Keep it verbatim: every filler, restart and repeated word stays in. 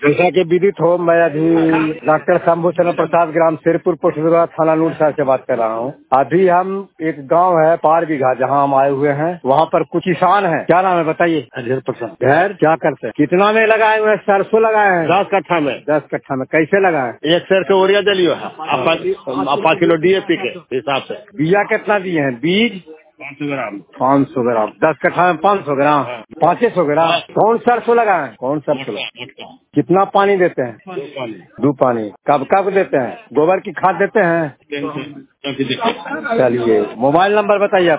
जैसा कि विदित हो, मैं अभी डॉक्टर शंभू चंद्र प्रसाद, ग्राम सिरपुर, पोस्टदुर्गा, थाना नूर शहर से बात कर रहा हूँ। अभी हम एक गांव है पार बीघा, जहाँ हम आए हुए हैं, वहाँ पर कुछ किसान हैं। क्या नाम है बताइए? हरिहर प्रसाद। घर क्या करते हैं? कितना में लगाए हुए हैं? सरसों लगाए हैं? दस कट्ठा में। दस कट्ठा में कैसे लगाए? एक शेर के ओरिया दलियो है, पाँच किलो डीएपी के हिसाब से। बिया कितना दिए हैं? बीज पाँच सौ ग्राम। पाँच सौ ग्राम दस कट्ठा में पाँच सौ ग्राम पाँच सौ ग्राम कौन सरसों लगाए हैं? कौन सरसों लगाए? कितना पानी देते हैं? दो पानी। कब कब देते हैं? गोबर की खाद देते हैं? चलिए, मोबाइल नंबर बताइए आप।